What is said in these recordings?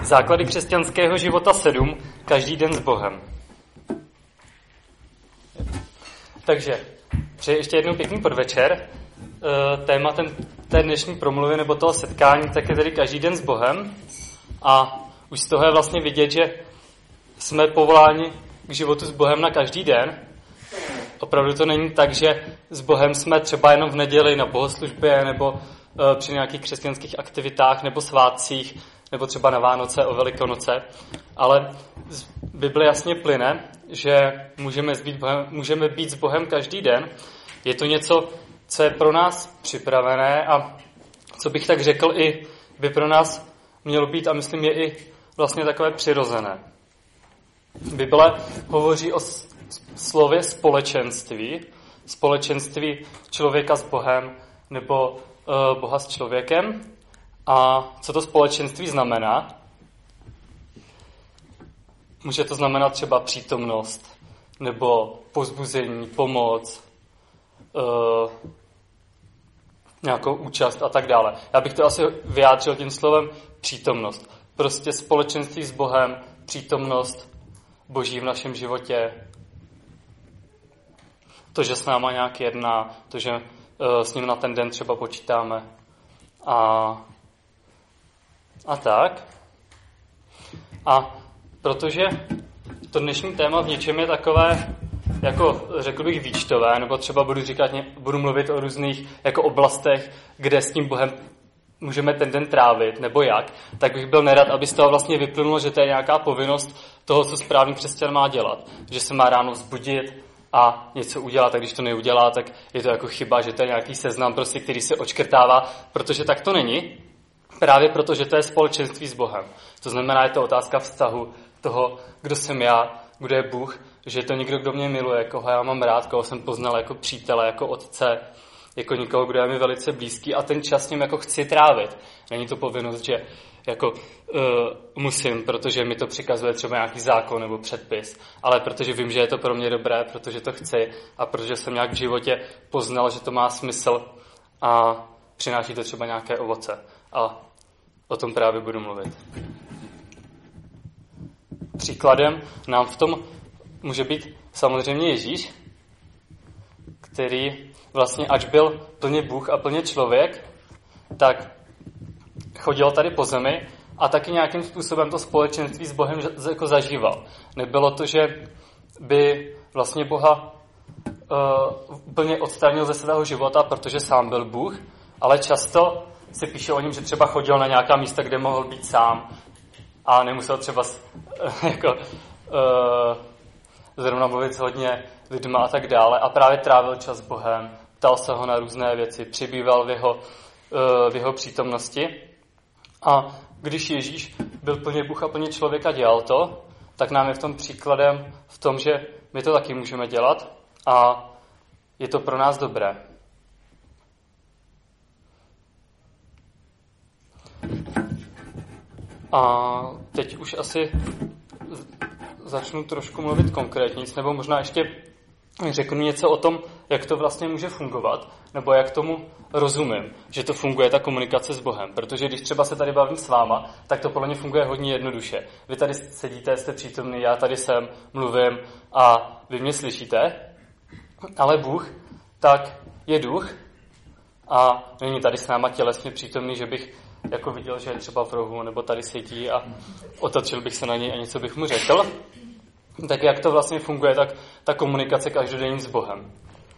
Základy křesťanského života 7. Každý den s Bohem. Takže přeji ještě jednou pěkný podvečer. Téma té dnešní promluvy nebo toho setkání tak je tedy každý den s Bohem. A už z toho je vlastně vidět, že jsme povoláni k životu s Bohem na každý den. Opravdu to není tak, že s Bohem jsme třeba jenom v neděli na bohoslužbě nebo při nějakých křesťanských aktivitách nebo svátcích, nebo třeba na Vánoce, o Velikonoce. Ale z Bible jasně plyne, že můžeme být s Bohem každý den. Je to něco, co je pro nás připravené a co bych tak řekl, i by pro nás mělo být a myslím je i vlastně takové přirozené. Bible hovoří o slově společenství člověka s Bohem nebo Boha s člověkem. A co to společenství znamená? Může to znamenat třeba přítomnost, nebo povzbuzení, pomoc, nějakou účast a tak dále. Já bych to asi vyjádřil tím slovem přítomnost. Prostě společenství s Bohem, přítomnost Boží v našem životě, to, že s náma nějak jedná, to, že s ním na ten den třeba počítáme a tak. A protože to dnešní téma v něčem je takové, jako řekl bych výčtové, nebo třeba budu mluvit o různých jako oblastech, kde s tím Bohem můžeme ten den trávit, nebo jak, tak bych byl nerad, aby z toho vlastně vyplynulo, že to je nějaká povinnost toho, co správný křesťan má dělat. Že se má ráno vzbudit a něco udělat, a když to neudělá, tak je to jako chyba, že to je nějaký seznam, prostě, který se odškrtává, protože tak to není. Právě proto, že to je společenství s Bohem. To znamená, je to otázka vztahu toho, kdo jsem já, kdo je Bůh, že je to někdo, kdo mě miluje, koho já mám rád, koho jsem poznal jako přítele, jako otce, jako někoho, kdo je mi velice blízký a ten čas s ním jako chci trávit. Není to povinnost, že jako musím, protože mi to přikazuje třeba nějaký zákon nebo předpis, ale protože vím, že je to pro mě dobré, protože to chci a protože jsem nějak v životě poznal, že to má smysl a přináší to třeba nějaké ovoce. A o tom právě budu mluvit. Příkladem nám v tom může být samozřejmě Ježíš, který vlastně, ač byl plně Bůh a plně člověk, tak chodil tady po zemi a taky nějakým způsobem to společenství s Bohem jako zažíval. Nebylo to, že by vlastně Boha úplně odstranil ze svého života, protože sám byl Bůh, ale často se píše o něm, že třeba chodil na nějaká místa, kde mohl být sám a nemusel třeba zrovna mluvit s hodně lidma a tak dále a právě trávil čas s Bohem, ptal se ho na různé věci, přibýval v jeho přítomnosti. A když Ježíš byl plně Bůh a plně člověk a dělal to, tak nám je v tom příkladem v tom, že my to taky můžeme dělat a je to pro nás dobré. A teď už asi začnu trošku mluvit konkrétně, nebo možná ještě řeknu něco o tom, jak to vlastně může fungovat, nebo jak tomu rozumím, že to funguje, ta komunikace s Bohem. Protože když třeba se tady bavím s váma, tak to podle mě funguje hodně jednoduše. Vy tady sedíte, jste přítomný, já tady jsem, mluvím a vy mě slyšíte, ale Bůh tak je duch a není tady s náma tělesně přítomný, že bych jako viděl, že je třeba v rohu, nebo tady sedí a otočil bych se na něj a něco bych mu řekl. Tak jak to vlastně funguje, tak ta komunikace každodenní s Bohem.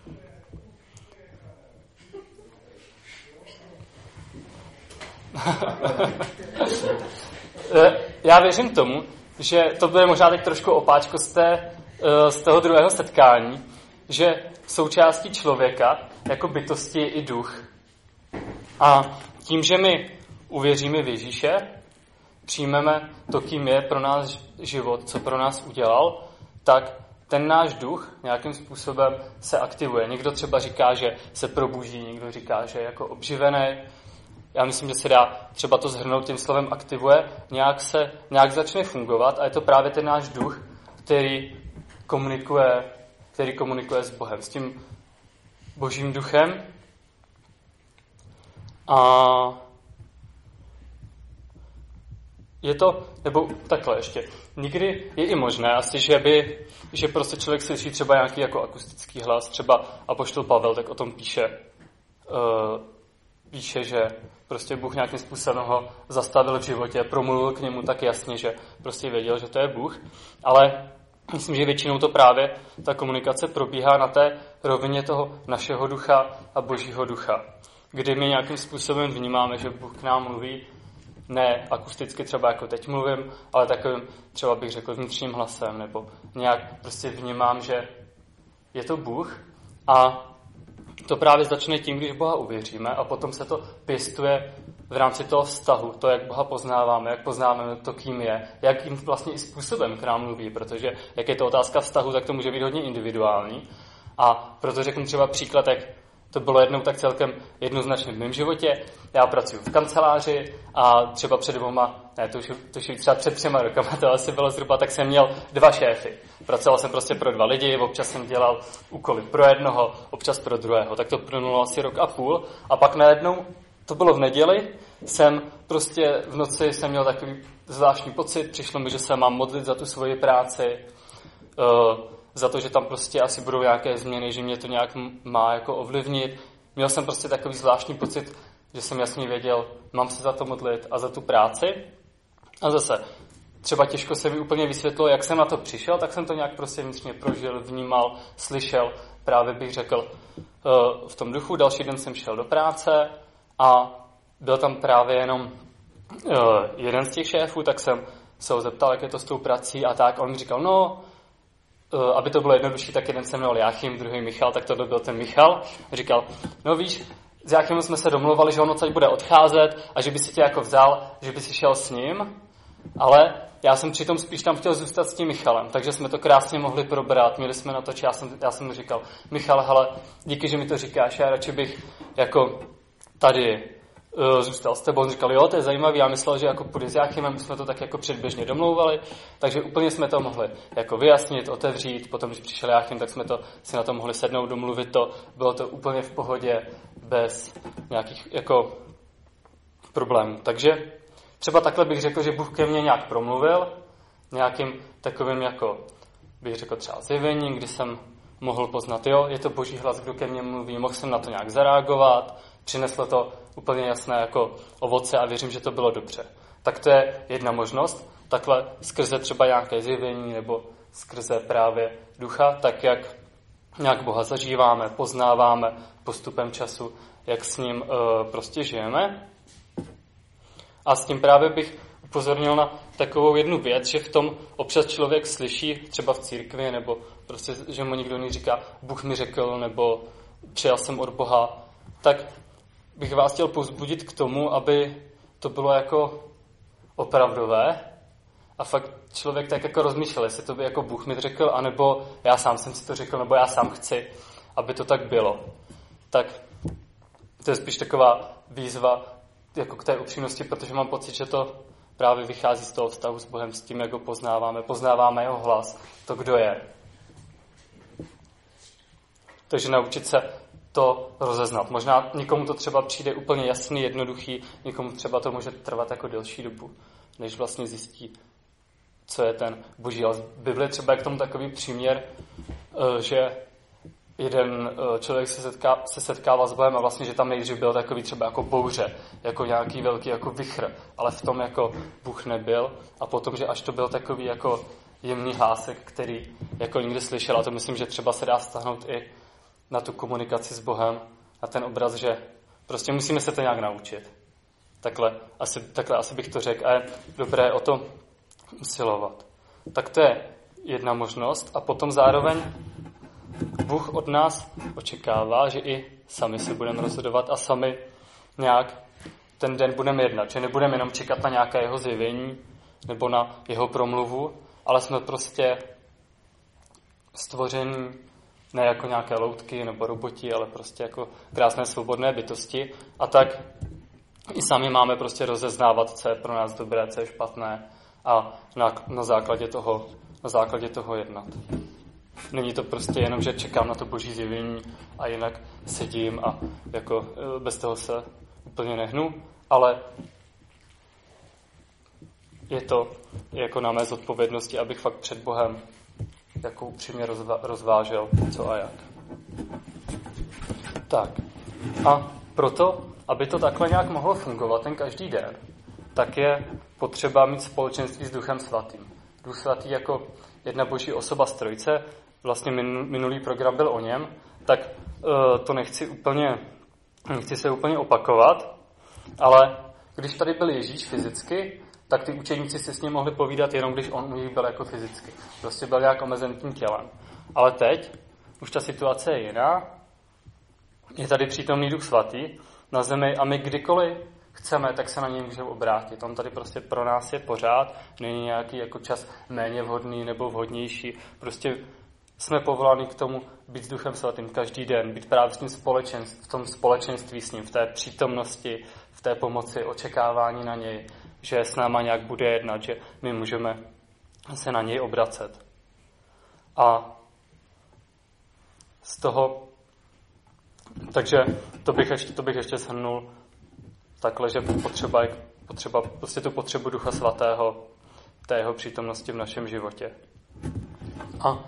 Já věřím tomu, že to bude možná teď trošku opáčko z toho druhého setkání, že součástí člověka jako bytosti je i duch. A tím, že my uvěříme v Ježíše, přijmeme to, kým je pro nás život, co pro nás udělal, tak ten náš duch nějakým způsobem se aktivuje. Někdo třeba říká, že se probudí, někdo říká, že je jako obživený. Já myslím, že se dá třeba to shrnout tím slovem aktivuje, nějak začne fungovat a je to právě ten náš duch, který komunikuje s Bohem, s tím Božím duchem. A je to, nebo takhle ještě, nikdy je i možné asi, že prostě člověk slyší třeba nějaký jako akustický hlas, třeba apoštol Pavel tak o tom píše, že prostě Bůh nějakým způsobem ho zastavil v životě, promluvil k němu tak jasně, že prostě věděl, že to je Bůh, ale myslím, že většinou to právě ta komunikace probíhá na té rovině toho našeho ducha a Božího ducha, kdy my nějakým způsobem vnímáme, že Bůh k nám mluví ne akusticky třeba jako teď mluvím, ale takovým třeba bych řekl vnitřním hlasem, nebo nějak prostě vnímám, že je to Bůh a to právě začne tím, když Boha uvěříme a potom se to pěstuje v rámci toho vztahu, to, jak Boha poznáváme, jak poznáváme to, kým je, jakým vlastně i způsobem k nám mluví, protože jak je to otázka vztahu, tak to může být hodně individuální. A proto řeknu třeba příklad, jak to bylo jednou tak celkem jednoznačně v mém životě. Já pracuji v kanceláři a třeba před třeba před 3 rokama, to asi bylo zhruba, tak jsem měl 2 šéfy. Pracoval jsem prostě pro 2 lidi, občas jsem dělal úkoly pro jednoho, občas pro druhého. Tak to plynulo asi 1,5 roku. A pak najednou, to bylo v neděli, jsem prostě v noci jsem měl takový zvláštní pocit, přišlo mi, že se mám modlit za tu svoji práci, za to, že tam prostě asi budou nějaké změny, že mě to nějak má jako ovlivnit. Měl jsem prostě takový zvláštní pocit, že jsem jasně věděl, mám se za to modlit a za tu práci. A zase, třeba těžko se mi úplně vysvětlilo, jak jsem na to přišel, tak jsem to nějak prostě vnitřně prožil, vnímal, slyšel, právě bych řekl v tom duchu. Další den jsem šel do práce a byl tam právě jenom jeden z těch šéfů, tak jsem se ho zeptal, jak je to s tou prací a tak. A on mi říkal, no, aby to bylo jednodušší, tak jeden se jmenoval Jáchym, druhý Michal, tak to byl ten Michal. Říkal, no víš, s Jáchymem jsme se domluvali, že on odsaď bude odcházet a že by si tě jako vzal, že by si šel s ním, ale já jsem přitom spíš tam chtěl zůstat s tím Michalem, takže jsme to krásně mohli probrat, měli jsme na to čas, já jsem mu říkal, Michal, hele, díky, že mi to říkáš, já radši bych jako tady zůstal s tebou. On říkal, jo, to je zajímavý, já myslel, že jako půjde s Jáchymem, my jsme to tak jako předběžně domlouvali, takže úplně jsme to mohli jako vyjasnit, otevřít, potom, když přišel Jáchym, tak jsme to si na to mohli sednout, domluvit to, bylo to úplně v pohodě, bez nějakých jako problémů. Takže třeba takhle bych řekl, že Bůh ke mně nějak promluvil, nějakým takovým jako, bych řekl třeba zjevením, kdy jsem mohl poznat, jo, je to Boží hlas, kdo ke mně mluví, mohl jsem na to nějak zareagovat, přineslo to úplně jasné jako ovoce a věřím, že to bylo dobře. Tak to je jedna možnost, takhle skrze třeba nějaké zjevení nebo skrze právě ducha, tak jak nějak Boha zažíváme, poznáváme postupem času, jak s ním prostě žijeme. A s tím právě bych upozornil na takovou jednu věc, že v tom občas člověk slyší, třeba v církvi, nebo prostě, že mu nikdo neříká, Bůh mi řekl, nebo přijal jsem od Boha, tak bych vás chtěl povzbudit k tomu, aby to bylo jako opravdové a fakt člověk tak jako rozmýšlel, jestli to by jako Bůh mi řekl, anebo já sám jsem si to řekl, nebo já sám chci, aby to tak bylo. Tak to je spíš taková výzva jako k té upřímnosti, protože mám pocit, že to právě vychází z toho vztahu s Bohem, s tím, jak ho poznáváme jeho hlas, to, kdo je. Takže naučit se to rozeznat. Možná někomu to třeba přijde úplně jasný, jednoduchý, někomu třeba to může trvat jako delší dobu, než vlastně zjistí, co je ten Boží hlas. V Bibli třeba je k tomu takový příměr, že jeden člověk se setkává s Bohem a vlastně, že tam nejdřív byl takový třeba jako bouře, jako nějaký velký jako vichr, ale v tom jako Bůh nebyl a potom, že až to byl takový jako jemný hlásek, který jako nikdy slyšel, a to myslím, že třeba se dá vztahnout i na tu komunikaci s Bohem, na ten obraz, že prostě musíme se to nějak naučit. Takhle asi bych to řekl a je dobré o to usilovat. Tak to je jedna možnost a potom zároveň Bůh od nás očekává, že i sami se budeme rozhodovat a sami nějak ten den budeme jednat. Že nebudeme jenom čekat na nějaké jeho zjevení nebo na jeho promluvu, ale jsme prostě stvoření ne jako nějaké loutky nebo roboti, ale prostě jako krásné svobodné bytosti. A tak i sami máme prostě rozeznávat, co je pro nás dobré, co je špatné a na základě toho jednat. Není to prostě jenom, že čekám na to Boží zjevení a jinak sedím a jako bez toho se úplně nehnu, ale je to jako na mé zodpovědnosti, abych fakt před Bohem jako upřímně rozvážel, co a jak. Tak. A proto, aby to takhle nějak mohlo fungovat ten každý den, tak je potřeba mít společenství s Duchem Svatým. Duch Svatý jako jedna boží osoba z Trojice, vlastně minulý program byl o něm, tak to nechci se úplně opakovat, ale když tady byl Ježíš fyzicky, tak ty učeníci si s ním mohli povídat jenom, když on u nich byl jako fyzicky. Prostě byl nějak omezen tím tělem. Ale teď už ta situace je jiná. Je tady přítomný Duch Svatý na zemi a my kdykoliv chceme, tak se na něj můžeme obrátit. On tady prostě pro nás je pořád, není nějaký jako čas méně vhodný nebo vhodnější. Prostě jsme povoláni k tomu být s Duchem Svatým každý den, být právě s ním v tom společenství s ním, v té přítomnosti, v té pomoci, očekávání na něj, že s náma nějak bude jednat, že my můžeme se na něj obracet. A z toho, takže to bych ještě shrnul takhle, že potřeba prostě tu potřebu Ducha Svatého, té jeho přítomnosti v našem životě. A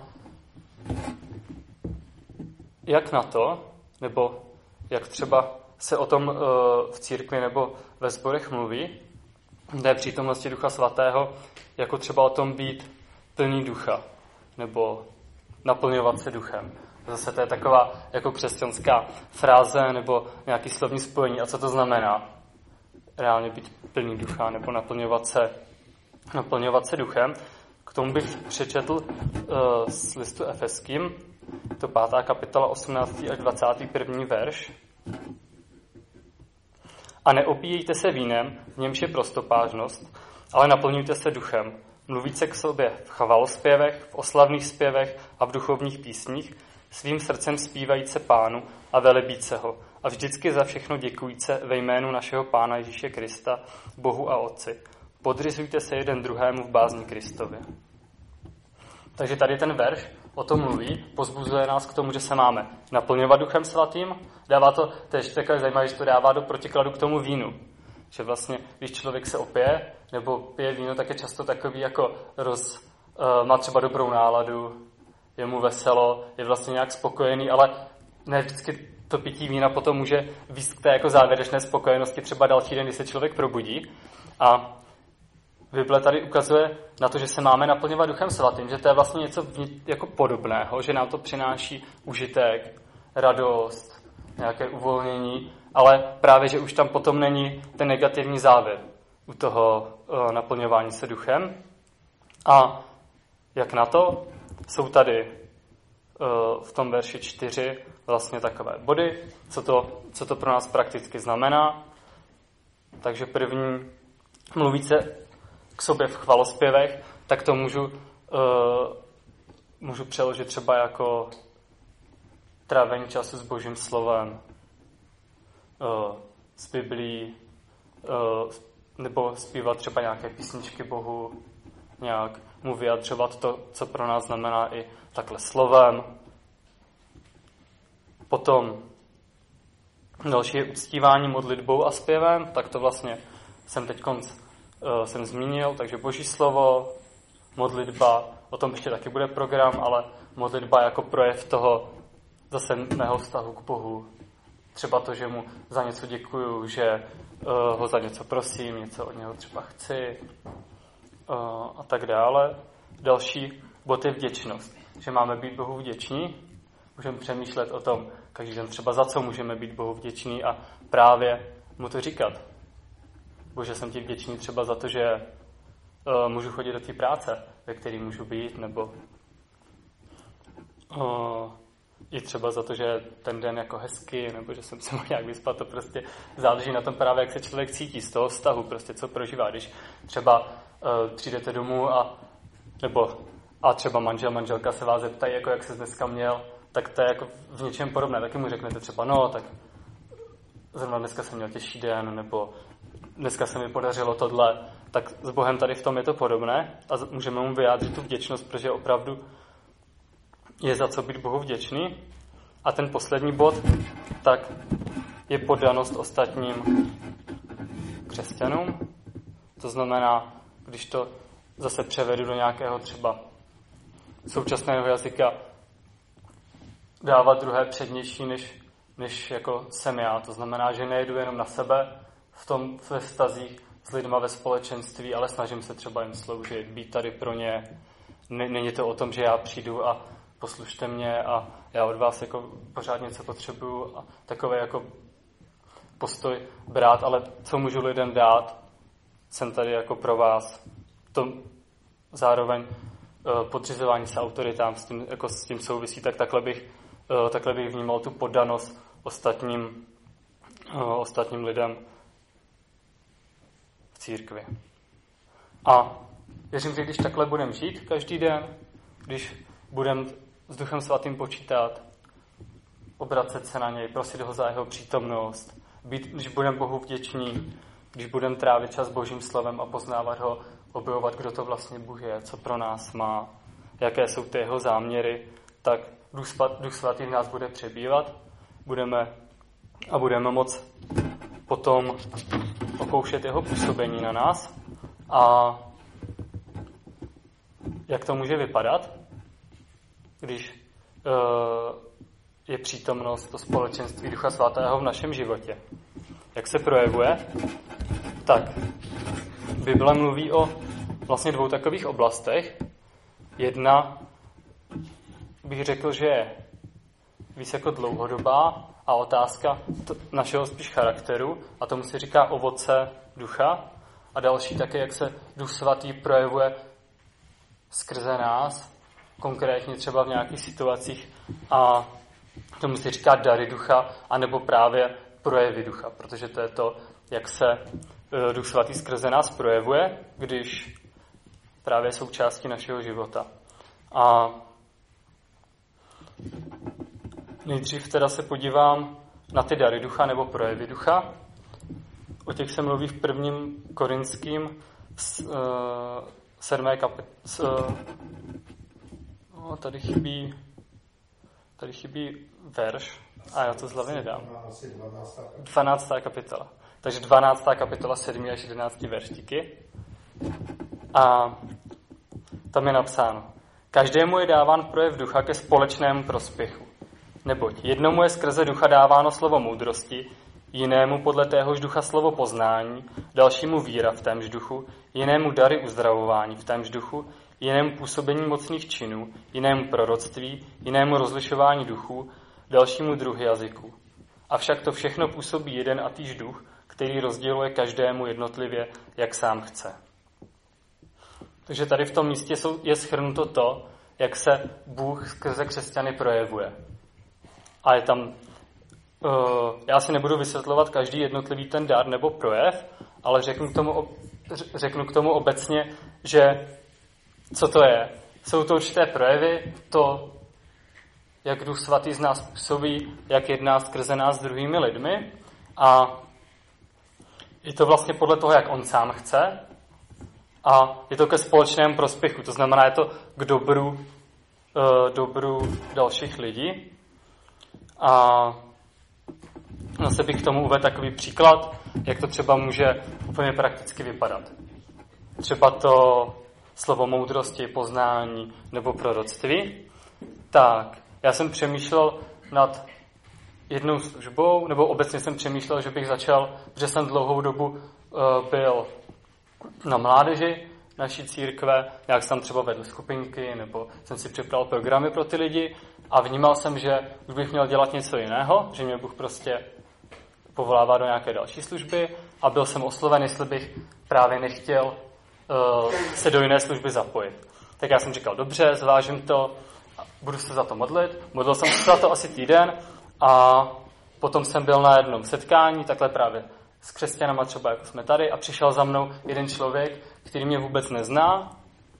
jak na to, nebo jak třeba se o tom v církvi nebo ve sborech mluví, té přítomnosti Ducha Svatého, jako třeba o tom být plný ducha, nebo naplňovat se duchem. Zase to je taková jako křesťanská fráze nebo nějaký slovní spojení. A co to znamená? Reálně být plný ducha nebo naplňovat se duchem. K tomu bych přečetl z listu Efeským, to 5. kapitola 18. až 21. verš. A neopíjejte se vínem, v němž je prostopážnost, ale naplňujte se duchem. Mluvíte k sobě v chvalospěvech, v oslavných zpěvech a v duchovních písních, svým srdcem zpívajíce Pánu a velebíce ho. A vždycky za všechno děkujte ve jménu našeho Pána Ježíše Krista, Bohu a Otci. Podřizujte se jeden druhému v bázni Kristově. Takže tady ten verš o tom mluví, pozbuzuje nás k tomu, že se máme naplňovat Duchem Svatým. Dává to, to je takové zajímavé, že to dává do protikladu k tomu vínu. Že vlastně, když člověk se opije nebo pije víno, tak je často takový jako má třeba dobrou náladu, je mu veselo, je vlastně nějak spokojený, ale ne vždycky to pití vína potom může víc k té jako závěrečné spokojenosti třeba další den, když se člověk probudí. A Bible tady ukazuje na to, že se máme naplňovat Duchem Svatým, že to je vlastně něco jako podobného, že nám to přináší užitek, radost, nějaké uvolnění, ale právě, že už tam potom není ten negativní závěr u toho naplňování se duchem. A jak na to? Jsou tady v tom verši 4 vlastně takové body, co to pro nás prakticky znamená. Takže první, mluvit se k sobě v chvalospěvech, tak to můžu přeložit třeba jako trávení času s Božím slovem, s Biblií, nebo zpívat třeba nějaké písničky Bohu, nějak mu vyjadřovat to, co pro nás znamená i takhle slovem. Potom další je uctívání modlitbou a zpěvem, tak to vlastně jsem zmínil, takže Boží slovo, modlitba, o tom ještě taky bude program, ale modlitba jako projev toho zase mého vztahu k Bohu. Třeba to, že mu za něco děkuju, že ho za něco prosím, něco od něho třeba chci a tak dále. Další bod je vděčnost, že máme být Bohu vděční. Můžeme přemýšlet o tom, každý den třeba za co můžeme být Bohu vděční a právě mu to říkat. Bože, jsem ti vděčný třeba za to, že můžu chodit do té práce, ve které můžu být, nebo i třeba za to, že ten den jako hezky, nebo že jsem se mohl nějak vyspat, to prostě záleží na tom právě, jak se člověk cítí z toho vztahu, prostě co prožívá. Když třeba přijdete domů a třeba manželka se vás zeptají, jako jak se dneska měl, tak to je jako v něčem podobné. Taky mu řeknete třeba, no, tak zrovna dneska jsem měl těžší den, nebo dneska se mi podařilo tohle, tak s Bohem tady v tom je to podobné a můžeme mu vyjádřit tu vděčnost, protože opravdu je za co být Bohu vděčný. A ten poslední bod, tak je poddanost ostatním křesťanům. To znamená, když to zase převedu do nějakého třeba současného jazyka, dávat druhé přednější, než jako jsem já. To znamená, že nejedu jenom na sebe ve vztazích s lidma ve společenství, ale snažím se třeba jim sloužit, být tady pro ně. Není to o tom, že já přijdu a poslušte mě a já od vás jako pořád něco potřebuju a takový jako postoj brát, ale co můžu lidem dát, jsem tady jako pro vás. To zároveň podřizování se autoritám s tím souvisí, tak takhle bych vnímal tu poddanost ostatním lidem v církvi. A věřím, že když takhle budeme žít každý den, když budeme s Duchem Svatým počítat, obracet se na něj, prosit ho za jeho přítomnost, když budeme Bohu vděční, když budeme trávit čas Božím slovem a poznávat ho, objevovat, kdo to vlastně Bůh je, co pro nás má, jaké jsou ty jeho záměry, tak Duch Svatý v nás bude přebývat, budeme moct potom okoušet jeho působení na nás. A jak to může vypadat, když je přítomnost, to společenství Ducha Svatého v našem životě? Jak se projevuje? Tak, Bible mluví o vlastně dvou takových oblastech. Jedna, bych řekl, že je víc jako dlouhodobá a otázka našeho spíš charakteru, a tomu se říká ovoce ducha. A další také, jak se Duch Svatý projevuje skrze nás, konkrétně třeba v nějakých situacích, a tomu se říká dary ducha, anebo právě projevy ducha, protože to je to, jak se Duch Svatý skrze nás projevuje, když právě součástí našeho života. A nejdřív teda se podívám na ty dary ducha nebo projevy ducha. O těch se mluví v 1. Korinským 7. Tady chybí verš a já to z hlavy nedám. 12. kapitola. Takže 12. kapitola 7. až 11. verštíky. A tam je napsáno: každému je dáván projev ducha ke společnému prospěchu. Neboť jednomu je skrze ducha dáváno slovo moudrosti, jinému podle téhož ducha slovo poznání, dalšímu víra v témž duchu, jinému dary uzdravování v témž duchu, jinému působení mocných činů, jinému proroctví, jinému rozlišování duchů, dalšímu druhy jazyků. Avšak to všechno působí jeden a týž duch, který rozděluje každému jednotlivě, jak sám chce. Takže tady v tom místě je shrnuto to, jak se Bůh skrze křesťany projevuje. A je tam, já si nebudu vysvětlovat každý jednotlivý ten dar nebo projev, ale řeknu k tomu obecně, že co to je. Jsou to určité projevy, to, jak Duch Svatý z nás působí, jak jedná skrze nás s druhými lidmi, a je to vlastně podle toho, jak on sám chce, a je to ke společnému prospěchu. To znamená, je to k dobru dalších lidí. A zase bych k tomu uvedl takový příklad, jak to třeba může úplně prakticky vypadat. Třeba to slovo moudrosti, poznání nebo proroctví. Tak, já jsem přemýšlel nad jednou službou, nebo obecně jsem přemýšlel, že bych začal, protože jsem dlouhou dobu byl na mládeži naší církve, nějak jsem třeba vedl skupinky, nebo jsem si připravil programy pro ty lidi a vnímal jsem, že už bych měl dělat něco jiného, že mě Bůh prostě povolává do nějaké další služby, a byl jsem osloven, jestli bych právě nechtěl se do jiné služby zapojit. Tak já jsem říkal, dobře, zvážím to, budu se za to modlit. Modlil jsem se za to asi týden a potom jsem byl na jednom setkání, takhle právě s křesťanama, třeba jako jsme tady, a přišel za mnou jeden člověk, který mě vůbec nezná.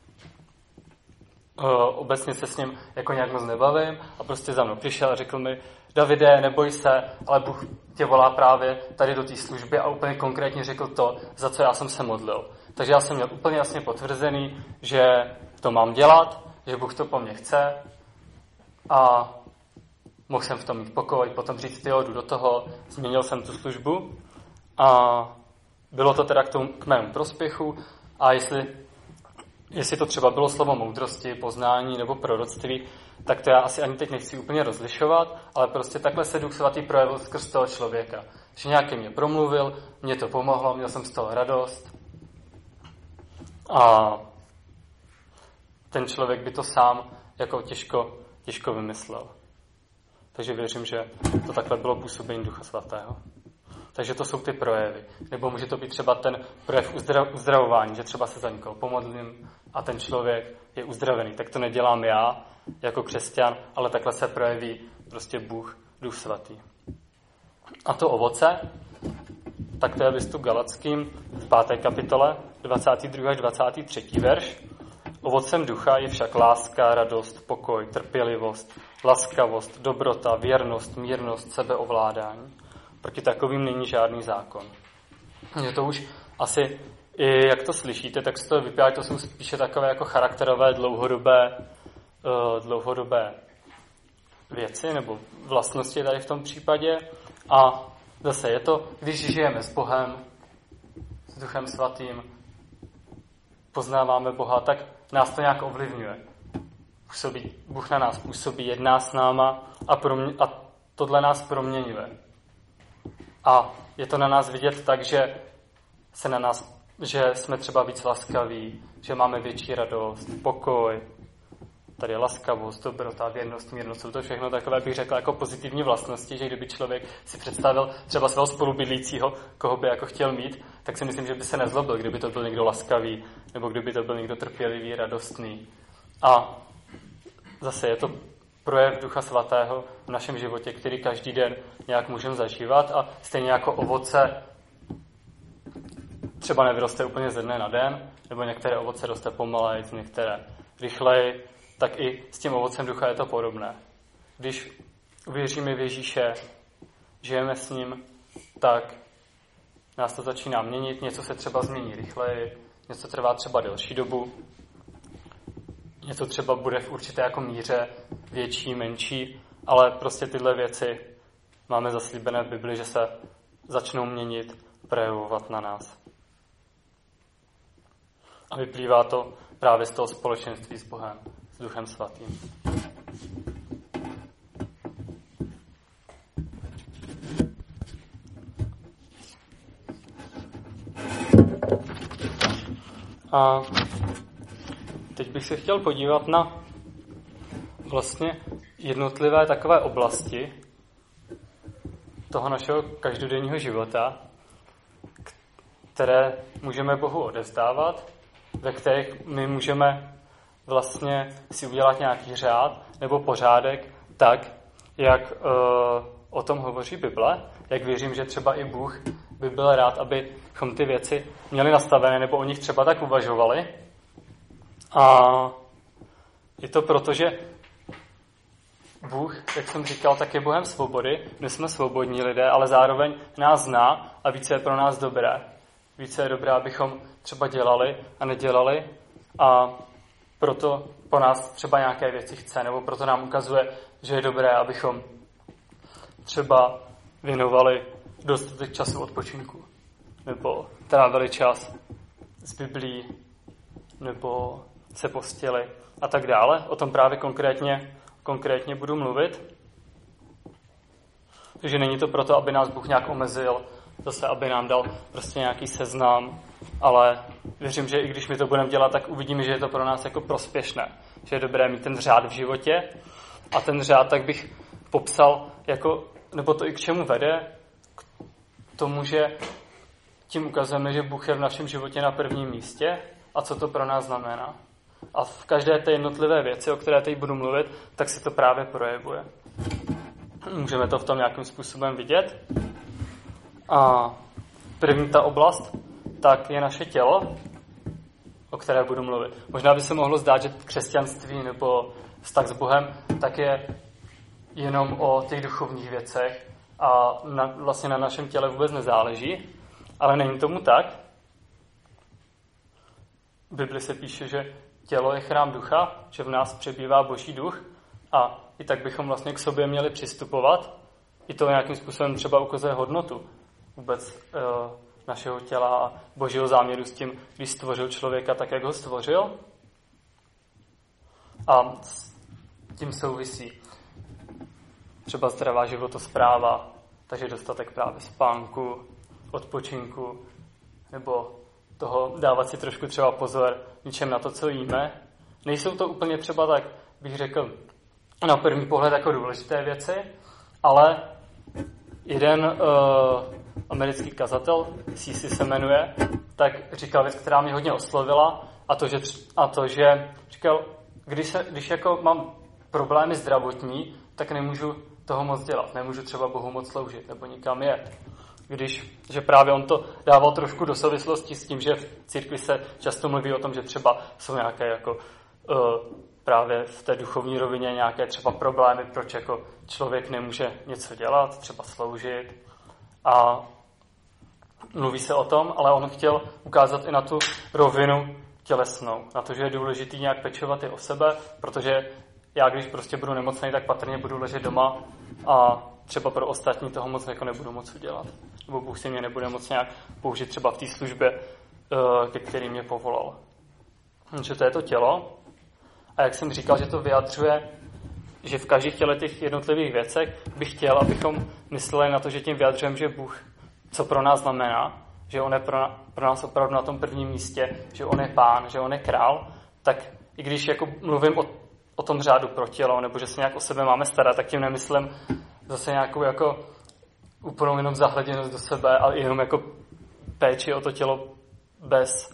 Obecně se s ním jako nějak moc nebavím, a prostě za mnou přišel a řekl mi: Davide, neboj se, ale Bůh tě volá právě tady do té služby, a úplně konkrétně řekl to, za co já jsem se modlil. Takže já jsem měl úplně jasně potvrzený, že to mám dělat, že Bůh to po mně chce, a mohl jsem v tom mít pokoj, potom říct, jdu do toho, změnil jsem tu službu, a bylo to teda k mému prospěchu, A jestli to třeba bylo slovo moudrosti, poznání nebo proroctví, tak to já asi ani teď nechci úplně rozlišovat, ale prostě takhle se Duch Svatý projevil skrz toho člověka. Že nějaký mě promluvil, mě to pomohlo, měl jsem z toho radost. A ten člověk by to sám jako těžko vymyslel. Takže věřím, že to takhle bylo působení Ducha Svatého. Takže to jsou ty projevy. Nebo může to být třeba ten projev uzdravování, že třeba se za někoho pomodlím a ten člověk je uzdravený. Tak to nedělám já jako křesťan, ale takhle se projeví prostě Bůh, Duch Svatý. A to ovoce, tak to je v listu Galackým v 5. kapitole 22. až 23. verš. Ovocem ducha je však láska, radost, pokoj, trpělivost, laskavost, dobrota, věrnost, mírnost, sebeovládání. Proti takovým není žádný zákon. Je to už asi, i jak to slyšíte, tak z toho vypívá, to jsou spíše takové jako charakterové dlouhodobé věci nebo vlastnosti tady v tom případě. A zase je to, když žijeme s Bohem, s Duchem Svatým, poznáváme Boha, tak nás to nějak ovlivňuje. Bůh na nás působí, jedná s náma a tohle nás proměňuje. A je to na nás vidět tak, že jsme třeba víc laskaví, že máme větší radost, pokoj, tady je laskavost, dobrota, věrnost, mírnost, jsou to všechno takové, bych řekl, jako pozitivní vlastnosti, že kdyby člověk si představil třeba svého spolubydlícího, koho by jako chtěl mít, tak si myslím, že by se nezlobil, kdyby to byl někdo laskavý, nebo kdyby to byl někdo trpělivý, radostný. A zase je to projev Ducha Svatého v našem životě, který každý den nějak můžeme zažívat a stejně jako ovoce třeba nevyroste úplně ze dne na den, nebo některé ovoce roste pomaleji, některé rychleji, tak i s tím ovocem ducha je to podobné. Když uvěříme v Ježíše, žijeme s ním, tak nás to začíná měnit, něco se třeba změní rychleji, něco trvá třeba delší dobu, něco třeba bude v určité jako míře větší, menší, ale prostě tyhle věci máme zaslíbené v Bibli, že se začnou měnit, projevovat na nás. A vyplývá to právě z toho společenství s Bohem, s Duchem Svatým. A teď bych se chtěl podívat na vlastně jednotlivé takové oblasti toho našeho každodenního života, které můžeme Bohu odevzdávat, ve kterých my můžeme vlastně si udělat nějaký řád nebo pořádek tak, jak o tom hovoří Bible, jak věřím, že třeba i Bůh by byl rád, abychom ty věci měli nastavené nebo o nich třeba tak uvažovali. A je to proto, že Bůh, jak jsem říkal, tak je Bohem svobody. My jsme svobodní lidé, ale zároveň nás zná a více je pro nás dobré. Více je dobré, abychom třeba dělali a nedělali a proto po nás třeba nějaké věci chce, nebo proto nám ukazuje, že je dobré, abychom třeba věnovali dostatek času odpočinku, nebo trávili čas s Biblií, nebo se postili a tak dále. O tom právě konkrétně budu mluvit. Takže není to proto, aby nás Bůh nějak omezil, zase, aby nám dal prostě nějaký seznam, ale věřím, že i když my to budeme dělat, tak uvidíme, že je to pro nás jako prospěšné, že je dobré mít ten řád v životě a ten řád tak bych popsal jako, nebo to i k čemu vede, k tomu, že tím ukazujeme, že Bůh je v našem životě na prvním místě a co to pro nás znamená. A v každé té jednotlivé věci, o které teď budu mluvit, tak se to právě projevuje. Můžeme to v tom nějakým způsobem vidět. A první ta oblast, tak je naše tělo, o které budu mluvit. Možná by se mohlo zdát, že křesťanství nebo vztah s Bohem, tak je jenom o těch duchovních věcech a vlastně na našem těle vůbec nezáleží, ale není tomu tak. V Bibli se píše, že tělo je chrám ducha, že v nás přebývá Boží duch a i tak bychom vlastně k sobě měli přistupovat. I to nějakým způsobem třeba ukazuje hodnotu vůbec našeho těla a božího záměru s tím, když stvořil člověka tak, jak ho stvořil. A s tím souvisí třeba zdravá životospráva, takže dostatek právě spánku, odpočinku, nebo toho dávat si trošku třeba pozor ničem na to, co jíme. Nejsou to úplně třeba tak, bych řekl, na první pohled jako důležité věci, ale jeden americký kazatel, Sisi se jmenuje, tak říkal věc, která mě hodně oslovila, a to, že říkal, když jako mám problémy zdravotní, tak nemůžu toho moc dělat, nemůžu třeba Bohu moc sloužit nebo nikam jet. Že právě on to dával trošku do souvislosti s tím, že v církvi se často mluví o tom, že třeba jsou nějaké jako právě v té duchovní rovině nějaké třeba problémy, proč jako člověk nemůže něco dělat, třeba sloužit. A mluví se o tom, ale on chtěl ukázat i na tu rovinu tělesnou, na to, že je důležitý nějak pečovat i o sebe, protože já, když prostě budu nemocný, tak patrně budu ležet doma a třeba pro ostatní toho moc jako nebudu moc udělat. Nebo Bůh si mě nebude moc nějak použít třeba v té službě, ke který mě povolal. Takže to je to tělo. A jak jsem říkal, že to vyjadřuje, že v každých těch jednotlivých věcech bych chtěl, abychom mysleli na to, že tím vyjadřujeme, že Bůh, co pro nás znamená, že on je pro nás opravdu na tom prvním místě, že on je pán, že on je král, tak i když jako mluvím o tom řádu pro tělo, nebo že se nějak o sebe máme starat, tak tím nemyslím zase nějakou jako úplnou jenom zahleděnost do sebe, ale jenom jako péči o to tělo bez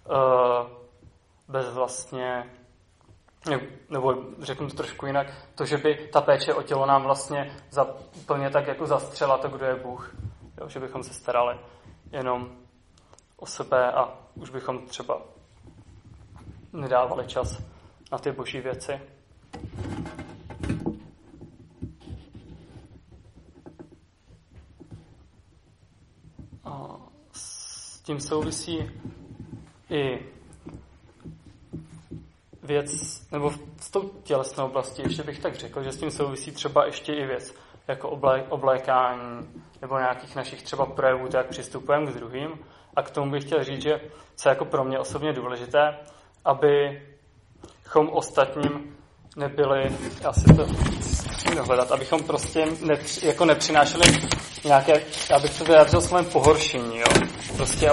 vlastně, nebo řeknu to trošku jinak, to, že by ta péče o tělo nám vlastně úplně tak jako zastřela to, kdo je Bůh. Jo, že bychom se starali jenom o sebe a už bychom třeba nedávali čas na ty boží věci. A s tím souvisí i věc, nebo s tou tělesnou oblastí, ještě bych tak řekl, že s tím souvisí třeba ještě i věc, jako oblékání, nebo nějakých našich třeba projevů, jak přistupujeme k druhým. A k tomu bych chtěl říct, že co jako pro mě osobně důležité, abychom ostatním nebyli, já si to musím dohledat, abychom prostě jako nepřinášeli nějaké, já bych to vyjádřil slovem pohoršení, jo. Prostě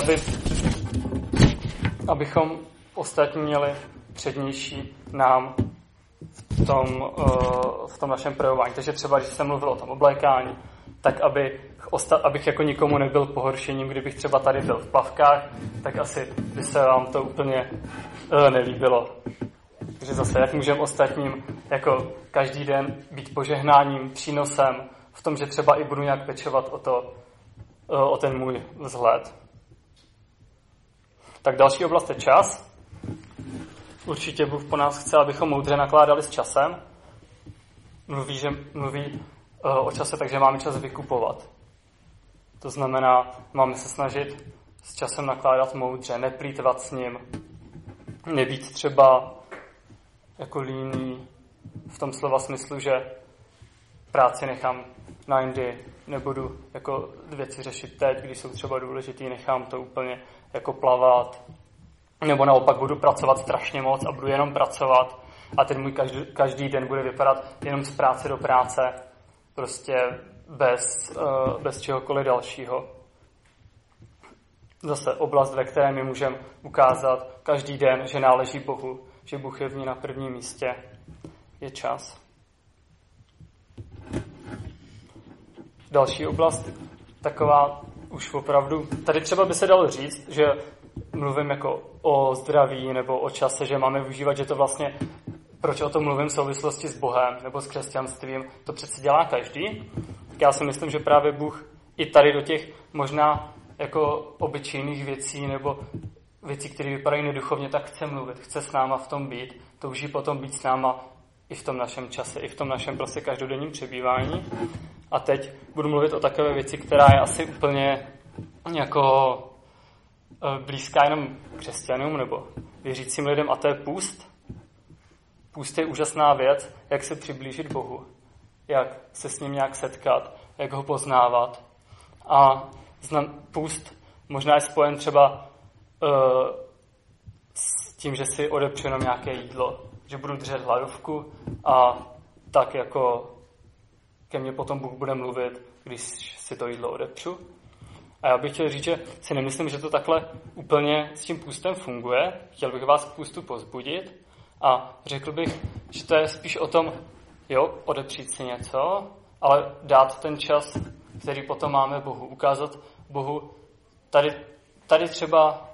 abychom ostatní měli přednější nám v tom našem projevování. Takže třeba, když jsem mluvil o tom oblékání, tak abych jako nikomu nebyl pohoršením, kdybych třeba tady byl v plavkách, tak asi by se vám to úplně nelíbilo. Takže zase, jak můžeme ostatním jako každý den být požehnáním, přínosem v tom, že třeba i budu nějak pečovat o ten můj vzhled. Tak další oblast je čas. Určitě Bůh po nás chce, abychom moudře nakládali s časem. Mluví o čase, takže máme čas vykupovat. To znamená, máme se snažit s časem nakládat moudře, neplýtvat s ním, nebýt třeba jako líný v tom slova smyslu, že práci nechám na jindy, nebudu jako věci řešit teď, když jsou třeba důležitý, nechám to úplně jako plavat, nebo naopak budu pracovat strašně moc a budu jenom pracovat a ten můj každý den bude vypadat jenom z práce do práce, prostě bez čehokoliv dalšího. Zase oblast, ve které my můžeme ukázat každý den, že náleží Bohu, že Bůh je v ní na prvním místě, je čas. Další oblast, taková už opravdu, tady třeba by se dalo říct, že mluvím jako o zdraví nebo o čase, že máme využívat, že to vlastně, proč o tom mluvím v souvislosti s Bohem nebo s křesťanstvím, to přece dělá každý. Tak já si myslím, že právě Bůh i tady do těch možná jako obyčejných věcí nebo věcí, které vypadají neduchovně, tak chce mluvit, chce s náma v tom být, touží potom být s náma i v tom našem čase, i v tom našem prostě každodenním přebývání. A teď budu mluvit o takové věci, která je asi úplně jako blízká jenom křesťanům nebo věřícím lidem, a to je půst. Půst je úžasná věc, jak se přiblížit Bohu, jak se s ním nějak setkat, jak ho poznávat. A půst možná je spojen třeba s tím, že si odepřu jenom nějaké jídlo, že budu držet hladovku a tak jako ke mně potom Bůh bude mluvit, když si to jídlo odepřu. A já bych chtěl říct, že si nemyslím, že to takhle úplně s tím půstem funguje. Chtěl bych vás k půstu povzbudit a řekl bych, že to je spíš o tom, odepřít si něco, ale dát ten čas, který potom máme Bohu, ukázat Bohu, tady třeba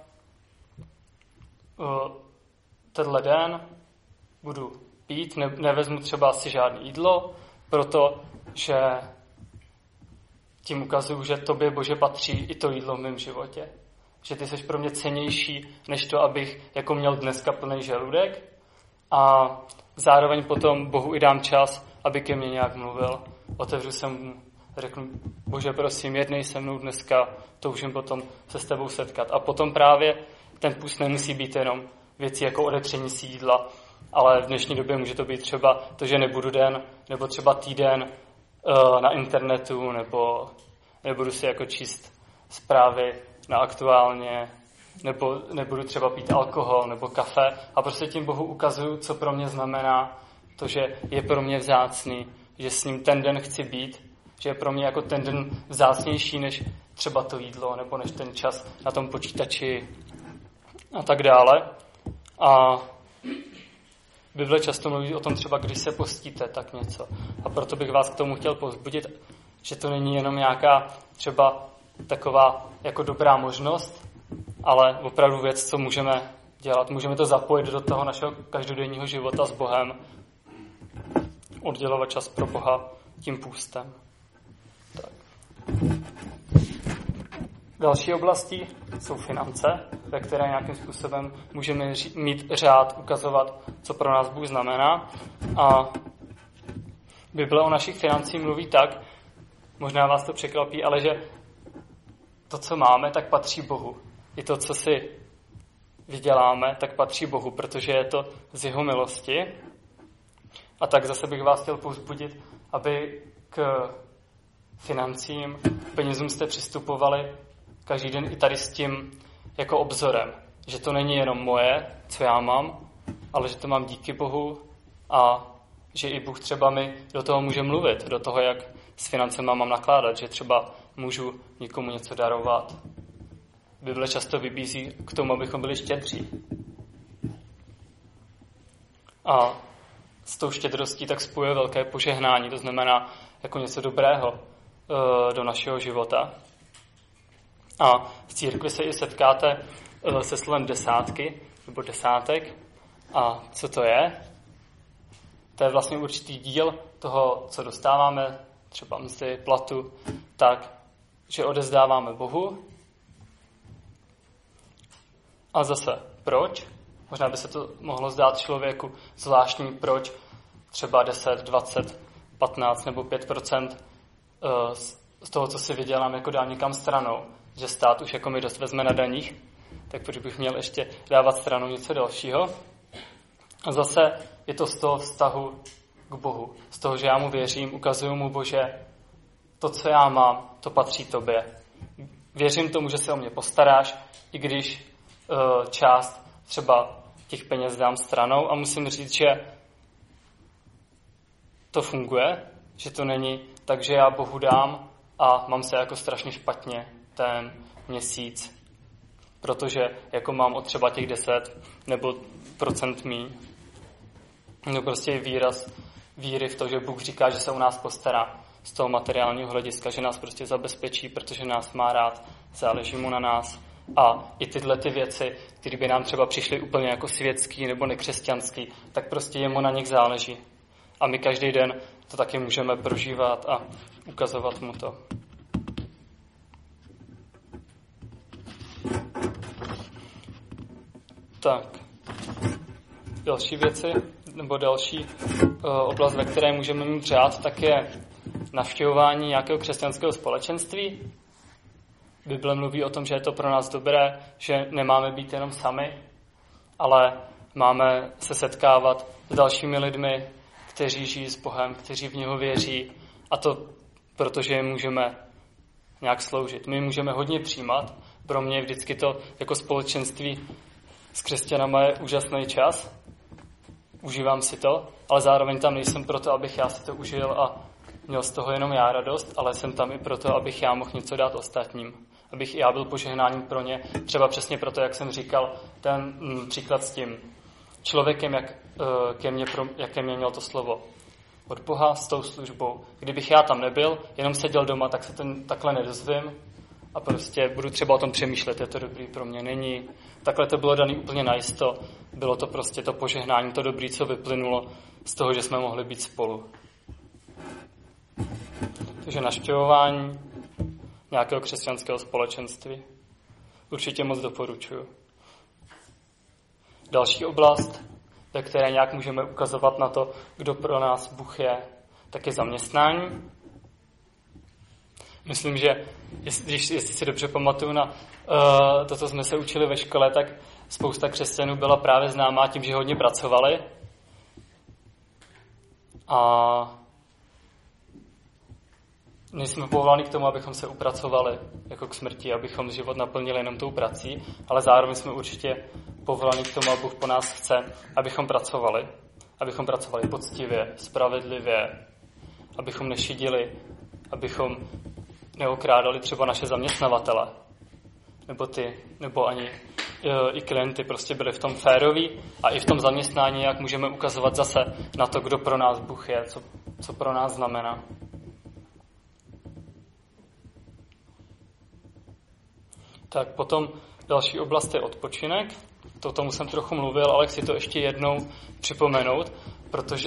tenhle den budu pít, nevezmu třeba si žádné jídlo, protože tím ukazuju, že tobě, Bože, patří i to jídlo v mém životě. Že ty jsi pro mě cennější, než to, abych jako měl dneska plný žaludek. A zároveň potom Bohu i dám čas, aby ke mně nějak mluvil. Otevřu se mu, řeknu, Bože, prosím, jednej se mnou dneska, toužím potom se s tebou setkat. A potom právě ten půst nemusí být jenom věci jako odepření si jídla, ale v dnešní době může to být třeba to, že nebudu den, nebo třeba týden na internetu, nebo nebudu si jako číst zprávy na Aktuálně, nebo nebudu třeba pít alkohol nebo kafe a prostě tím Bohu ukazuju, co pro mě znamená to, že je pro mě vzácný, že s ním ten den chci být, že je pro mě jako ten den vzácnější než třeba to jídlo nebo než ten čas na tom počítači a tak dále. A Bible často mluví o tom třeba, když se postíte, tak něco. A proto bych vás k tomu chtěl povzbudit, že to není jenom nějaká třeba taková jako dobrá možnost, ale opravdu věc, co můžeme dělat. Můžeme to zapojit do toho našeho každodenního života s Bohem. Oddělovat čas pro Boha tím půstem. Tak. Další oblastí jsou finance, ve které nějakým způsobem můžeme mít řád, ukazovat, co pro nás Bůh znamená. A Bible o našich financích mluví tak, možná vás to překvapí, ale že to, co máme, tak patří Bohu. I to, co si vyděláme, tak patří Bohu, protože je to z jeho milosti. A tak zase bych vás chtěl povzbudit, aby k financím, penězům jste přistupovali každý den i tady s tím jako obzorem. Že to není jenom moje, co já mám, ale že to mám díky Bohu a že i Bůh třeba mi do toho může mluvit, do toho, jak s financema mám nakládat, že třeba můžu někomu něco darovat. Bible často vybízí k tomu, abychom byli štědří. A s tou štědrostí tak spojuje velké požehnání, to znamená jako něco dobrého do našeho života. A v církvi se i setkáte se slovem desátky nebo desátek. A co to je? To je vlastně určitý díl toho, co dostáváme, třeba mzdy, platu, tak, že odevzdáváme Bohu. A zase, proč? Možná by se to mohlo zdát člověku zvláštní, proč třeba 10, 20, 15 nebo 5% z toho, co si vydělám, jako dám někam stranou, že stát už jako mi dost vezme na daních, tak proč bych měl ještě dávat stranou něco dalšího. A zase je to z toho vztahu k Bohu. Z toho, že já mu věřím, ukazuju mu, Bože, to, co já mám, to patří tobě. Věřím tomu, že se o mě postaráš, i když část třeba těch peněz dám stranou a musím říct, že to funguje, že to není tak, že já Bohu dám a mám se jako strašně špatně ten měsíc, protože jako mám od třeba těch 10 nebo procent míň. No prostě je výraz víry v to, že Bůh říká, že se o nás postará z toho materiálního hlediska, že nás prostě zabezpečí, protože nás má rád, záleží mu na nás. A i tyhle ty věci, které by nám třeba přišly úplně jako světský nebo nekřesťanský, tak prostě jemu na nich záleží. A my každý den to taky můžeme prožívat a ukazovat mu to. Tak. Další věci, nebo další oblast, ve které můžeme mít řád, tak je navštěvování nějakého křesťanského společenství. Bible mluví o tom, že je to pro nás dobré, že nemáme být jenom sami, ale máme se setkávat s dalšími lidmi, kteří žijí s Bohem, kteří v něho věří, a to protože jim můžeme nějak sloužit. My můžeme hodně přijímat, Pro mě vždycky to jako společenství s křesťanama je úžasný čas. Užívám si to, ale zároveň tam nejsem proto, abych já si to užil a měl z toho jenom já radost, ale jsem tam i proto, abych já mohl něco dát ostatním. Abych i já byl požehnáním pro ně. Třeba přesně proto, jak jsem říkal, ten příklad s tím člověkem, jak ke mně měl to slovo od Boha s tou službou. Kdybych já tam nebyl, jenom seděl doma, tak se to takhle nedozvím a prostě budu třeba o tom přemýšlet, je to dobrý, pro mě není. Takhle to bylo daný úplně najisto. Bylo to prostě to požehnání, to dobrý, co vyplynulo z toho, že jsme mohli být spolu. Takže navštěvování nějakého křesťanského společenství určitě moc doporučuji. Další oblast, ve které nějak můžeme ukazovat na to, kdo pro nás Bůh je, tak je zaměstnání. Myslím, že jestli si dobře pamatuju na to, co jsme se učili ve škole, tak spousta křesťanů byla právě známá tím, že hodně pracovali. A nejsme povoláni k tomu, abychom se upracovali jako k smrti, abychom život naplnili jenom tou prací, ale zároveň jsme určitě povoláni k tomu, a Bůh po nás chce, abychom pracovali poctivě, spravedlivě, abychom nešidili, abychom neokrádali třeba naše zaměstnavatele, nebo ani i klienty, prostě byli v tom féroví a i v tom zaměstnání, jak můžeme ukazovat zase na to, kdo pro nás Bůh je, co pro nás znamená. Tak potom další oblast je odpočinek. O tomu jsem trochu mluvil, ale chci to ještě jednou připomenout, protože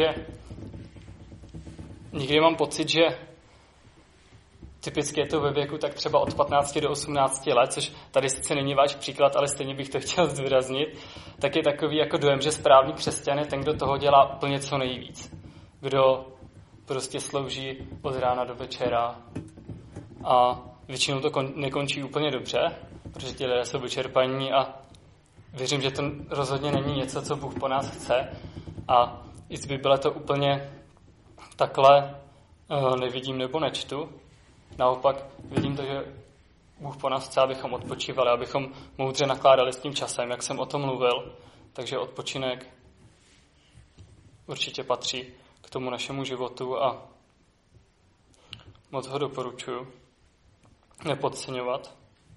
někdy mám pocit, že typicky je to ve věku tak třeba od 15 do 18 let, což tady sice není váš příklad, ale stejně bych to chtěl zdůraznit, tak je takový jako dojem, že správný křesťan je ten, kdo toho dělá úplně co nejvíc. Kdo prostě slouží od rána do večera a většinou to nekončí úplně dobře, protože ti lidé jsou vyčerpaní a věřím, že to rozhodně není něco, co Bůh po nás chce a i z Bible to úplně takhle nevidím nebo nečtu. Naopak vidím to, že Bůh po nás chce, abychom odpočívali, abychom moudře nakládali s tím časem, jak jsem o tom mluvil. Takže odpočinek určitě patří k tomu našemu životu a moc ho doporučuji nepodceňovat.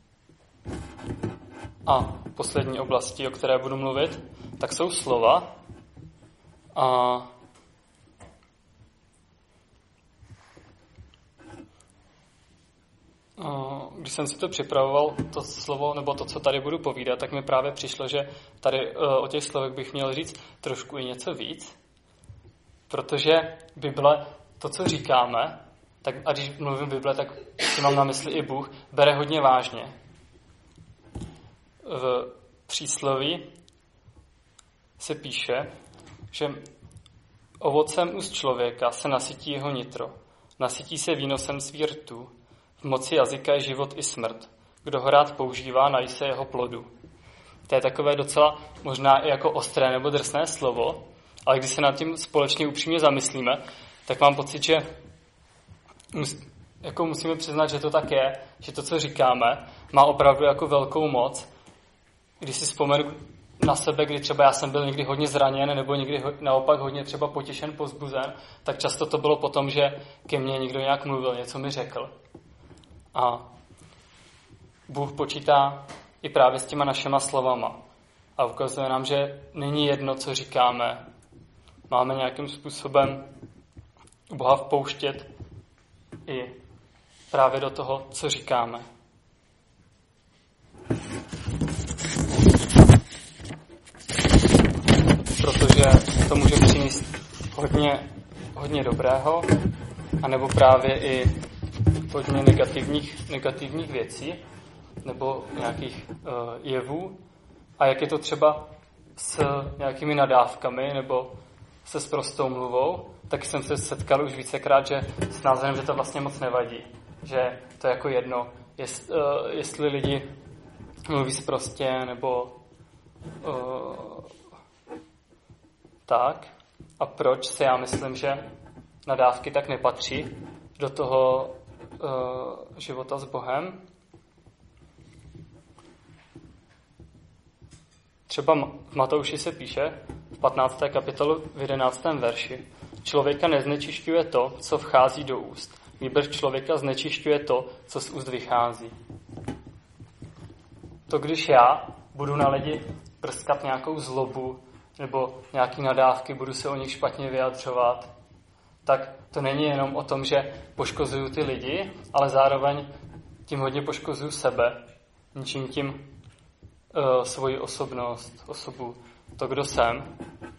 A poslední oblasti, o které budu mluvit, tak jsou slova. A když jsem si to připravoval, to slovo, nebo to, co tady budu povídat, tak mi právě přišlo, že tady o těch slovech bych měl říct trošku i něco víc, protože Bible, to, co říkáme, tak, a když mluvím Bible, tak si mám na mysli i Bůh, bere hodně vážně. V přísloví se píše, že ovocem úst člověka se nasytí jeho nitro, nasytí se výnosem svých rtů, v moci jazyka je život i smrt. Kdo ho rád používá, nají se jeho plodu. To je takové docela možná i jako ostré nebo drsné slovo, ale když se nad tím společně upřímně zamyslíme, tak mám pocit, že musíme přiznat, že to tak je, že to, co říkáme, má opravdu jako velkou moc. Když si vzpomenu na sebe, kdy třeba já jsem byl někdy hodně zraněn nebo někdy naopak hodně třeba potěšen, povzbuzen, tak často to bylo potom, že ke mně někdo nějak mluvil, něco mi řekl. A Bůh počítá i právě s těma našima slovama a ukazuje nám, že není jedno, co říkáme. Máme nějakým způsobem Boha vpouštět i právě do toho, co říkáme. Protože to může přinést hodně dobrého, anebo právě i hodně negativních věcí, nebo nějakých jevů. A jak je to třeba s nějakými nadávkami, nebo se sprostou mluvou, tak jsem se setkal už vícekrát, že s názorem, že to vlastně moc nevadí. Že to je jako jedno, jestli lidi mluví sprostě, nebo tak. A proč se já myslím, že nadávky tak nepatří do toho života s Bohem? třeba v Matouši se píše v 15. kapitolu v 11. verši: Člověka neznečišťuje to, co vchází do úst, nýbrž člověka znečišťuje to, co z úst vychází. To, když já budu na lidi prskat nějakou zlobu nebo nějaký nadávky, budu se o nich špatně vyjadřovat, tak to není jenom o tom, že poškozuju ty lidi, ale zároveň tím hodně poškozuju sebe. Ničím tím svoji osobnost, osobu, to, kdo jsem.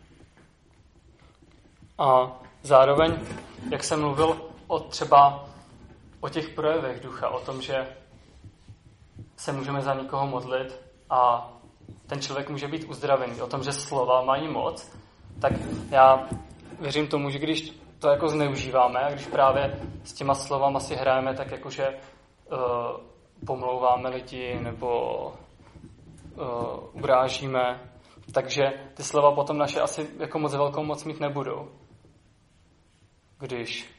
A zároveň, jak jsem mluvil třeba o těch projevech ducha, o tom, že se můžeme za někoho modlit a ten člověk může být uzdravený, o tom, že slova mají moc, tak já věřím tomu, že když to jako zneužíváme a když právě s těma slovama si hrajeme tak jakože pomlouváme lidi nebo urážíme, takže ty slova potom naše asi jako moc velkou moc mít nebudou. Když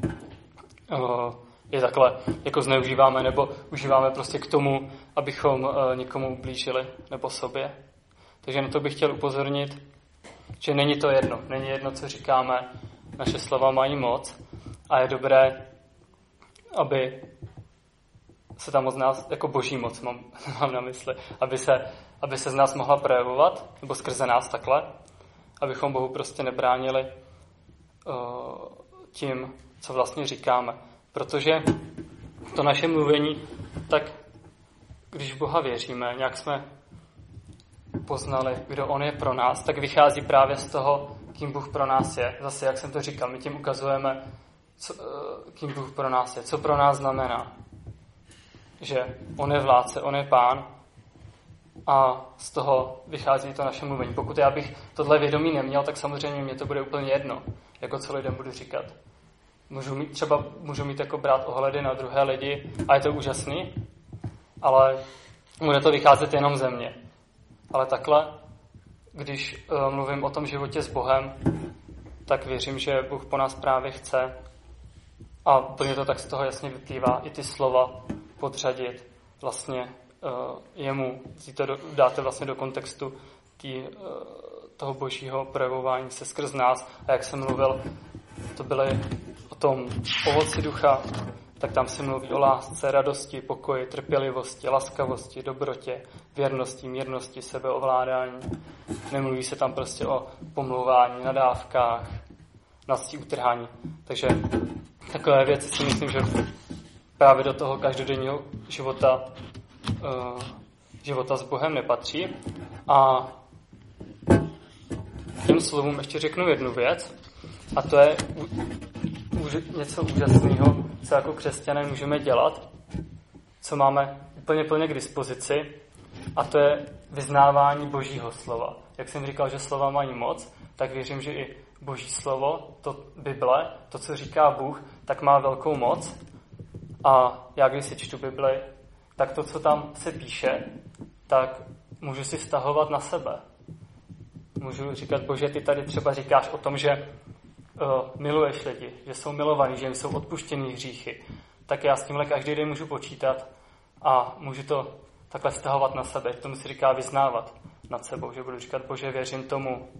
je takhle jako zneužíváme nebo užíváme prostě k tomu, abychom někomu ublížili nebo sobě. Takže na to bych chtěl upozornit, že není to jedno. Není jedno, co říkáme, naše slova mají moc a je dobré, aby se tam od nás, jako boží moc mám na mysli, aby se z nás mohla projevovat, nebo skrze nás takhle, abychom Bohu prostě nebránili tím, co vlastně říkáme. Protože to naše mluvení, tak když v Boha věříme, nějak jsme poznali, kdo on je pro nás, tak vychází právě z toho, kým Bůh pro nás je. Zase, jak jsem to říkal, my tím ukazujeme, kým Bůh pro nás je, co pro nás znamená. Že on je vládce, on je pán a z toho vychází to naše mluvení. Pokud já bych tohle vědomí neměl, tak samozřejmě mě to bude úplně jedno, jako co lidem budu říkat. Můžu mít jako brát ohledy na druhé lidi a je to úžasný, ale bude to vycházet jenom ze mě. Ale takhle, když mluvím o tom životě s Bohem, tak věřím, že Bůh po nás právě chce a plně to tak z toho jasně vyplývá i ty slova podřadit vlastně jemu, dáte vlastně do kontextu toho božího projevování se skrz nás. A jak jsem mluvil, to byly o tom ovoci ducha, tak tam se mluví o lásce, radosti, pokoji, trpělivosti, laskavosti, dobrotě, věrnosti, mírnosti, sebeovládání. Nemluví se tam prostě o pomlouvání, nadávkách, nadstí, utrhání. Takže takové věci si myslím, že právě do toho každodenního života s Bohem nepatří. A těm slovům ještě řeknu jednu věc, a to je něco úžasného, co jako křesťané můžeme dělat, co máme úplně plně k dispozici, a to je vyznávání Božího slova. Jak jsem říkal, že slova mají moc, tak věřím, že i Boží slovo, to Bible, to, co říká Bůh, tak má velkou moc. A já, když si čtu Bibli, tak to, co tam se píše, tak můžu si vztahovat na sebe. Můžu říkat, Bože, ty tady třeba říkáš o tom, že miluješ lidi, že jsou milovaní, že jim jsou odpuštěný hříchy. Tak já s tímhle každý den můžu počítat a můžu to takhle vztahovat na sebe. Tomu si říká vyznávat nad sebou, že budu říkat, Bože, věřím tomu,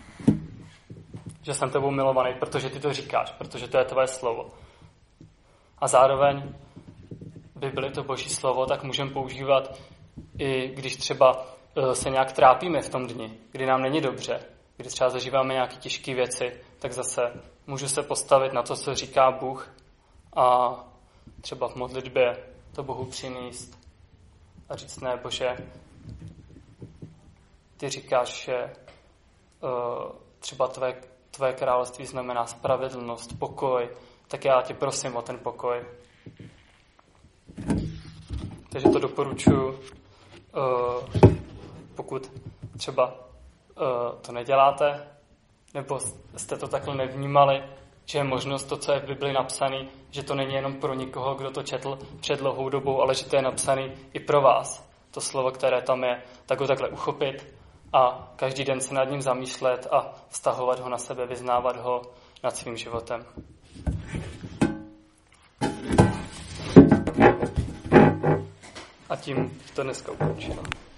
že jsem tebou milovaný, protože ty to říkáš, protože to je tvoje slovo. A zároveň Bibli, to Boží slovo, tak můžeme používat i když třeba se nějak trápíme v tom dni, kdy nám není dobře, kdy třeba zažíváme nějaké těžké věci, tak zase můžu se postavit na to, co říká Bůh a třeba v modlitbě to Bohu přinést a říct, ne, Bože, ty říkáš, že třeba tvé království znamená spravedlnost, pokoj, tak já tě prosím o ten pokoj. Takže to doporučuji, pokud třeba to neděláte, nebo jste to takhle nevnímali, že je možnost to, co je v Bibli napsané, že to není jenom pro někoho, kdo to četl před dlouhou dobou, ale že to je napsané i pro vás. To slovo, které tam je, tak ho takhle uchopit a každý den se nad ním zamýšlet a vztahovat ho na sebe, vyznávat ho nad svým životem. A tím to dneska ukončím.